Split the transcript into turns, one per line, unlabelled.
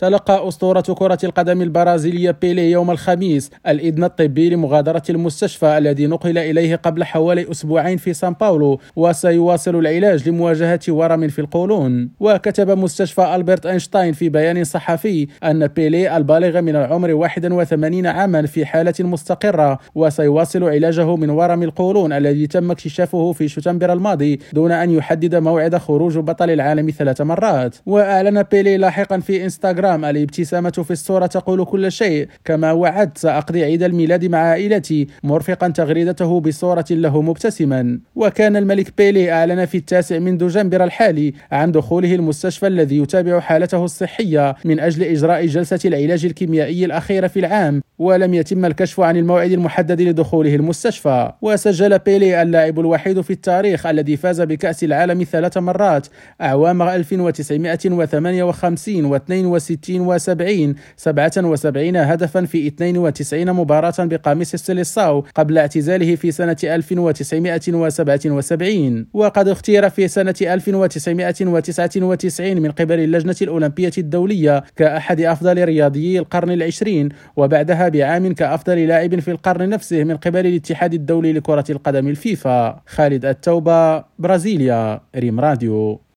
تلقى أسطورة كرة القدم البرازيلية بيلي يوم الخميس الإذن الطبي لمغادرة المستشفى الذي نقل إليه قبل حوالي أسبوعين في سان باولو، وسيواصل العلاج لمواجهة ورم في القولون. وكتب مستشفى ألبرت أينشتاين في بيان صحفي أن بيلي البالغ من العمر 81 عاما في حالة مستقرة، وسيواصل علاجه من ورم القولون الذي تم اكتشافه في شتنبر الماضي دون أن يحدد موعد خروج بطل العالم 3 مرات. وأعلن بيلي لاحقا في إنستغرام: الابتسامة في الصورة تقول كل شيء، كما وعدت سأقضي عيد الميلاد مع عائلتي، مرفقا تغريدته بصورة له مبتسما. وكان الملك بيلي أعلن في 9 من دجنبر الحالي عن دخوله المستشفى الذي يتابع حالته الصحية من أجل إجراء جلسة العلاج الكيميائي الأخيرة في العام، ولم يتم الكشف عن الموعد المحدد لدخوله المستشفى. وسجل بيلي اللاعب الوحيد في التاريخ الذي فاز بكأس العالم 3 مرات أعوام 1958 و62 و70 77 هدفا في 92 مباراة بقميص السيليساو قبل اعتزاله في سنة 1977. وقد اختير في سنة 1999 من قبل اللجنة الأولمبية الدولية كأحد أفضل رياضيي القرن العشرين، وبعدها بعام كأفضل لاعب في القرن نفسه من قبل الاتحاد الدولي لكرة القدم الفيفا. خالد التوبة، برازيليا، ريم راديو.